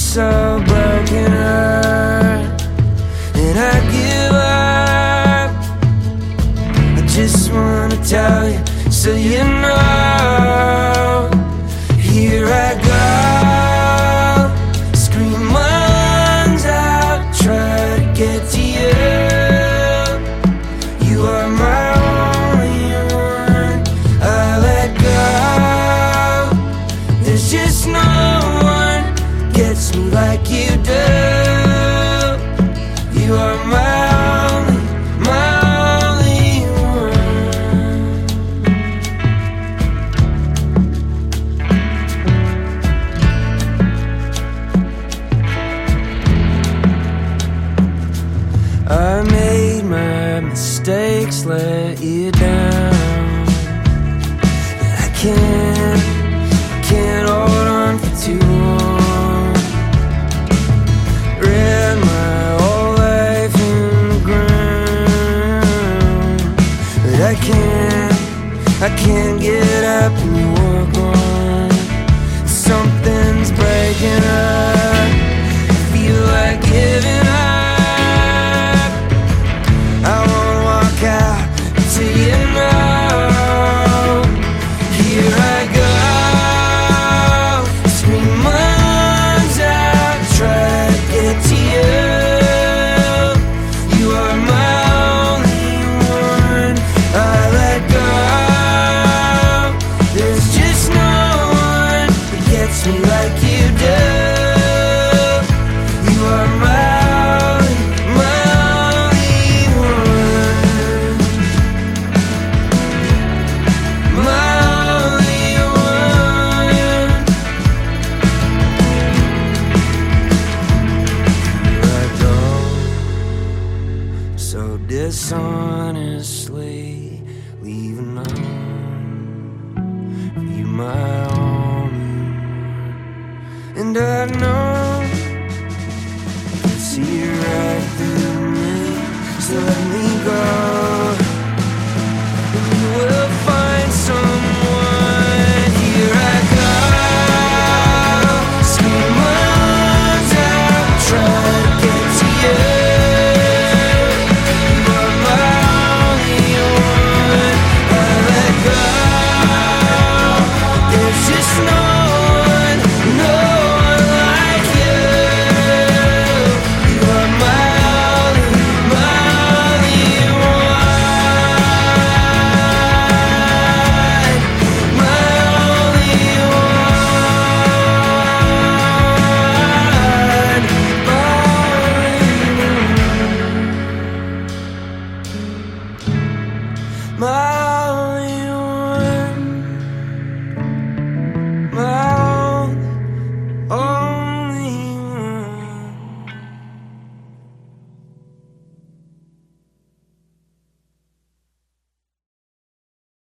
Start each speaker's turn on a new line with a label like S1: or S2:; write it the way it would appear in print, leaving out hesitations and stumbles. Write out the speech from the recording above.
S1: so broken heart, and I give up. I just wanna tell you so you know. Here I go, scream my lungs out, try to get to you. You are my only one. I let go. There's just no one gets me like you do. You are my only one. I made my mistakes, let you down, and I can't hold on for too long. Read my whole life in the ground, but I can't get up and walk on. Something's breaking up, I feel like giving up. I won't walk out until you know. Here I go, scream my lungs out, try to get to you. You are my only one. I let go. There's just no one that gets me like you do. You are my so dishonestly leaving on you my only one. And I know